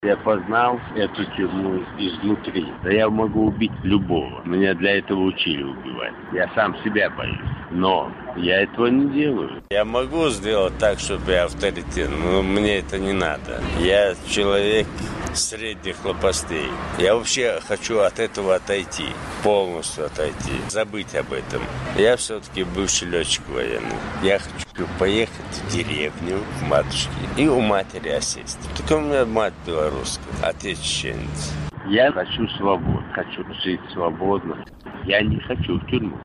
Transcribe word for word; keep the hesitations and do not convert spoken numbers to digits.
Я познал эту тюрьму изнутри. Да я могу убить любого. Меня для этого учили убивать. Я сам себя боюсь. Но я этого не делаю. Я могу сделать так, чтобы я авторитет, но мне это не надо. Я человек средних лопастей. Я вообще хочу от этого отойти. Полностью отойти. Забыть об этом. Я все-таки бывший летчик военный. Я хочу поехать в деревню, к матушке, и у матери осесть. Только у меня мать белорусская, отец чеченец. Я хочу свободы. Хочу жить свободно. Я не хочу в тюрьму.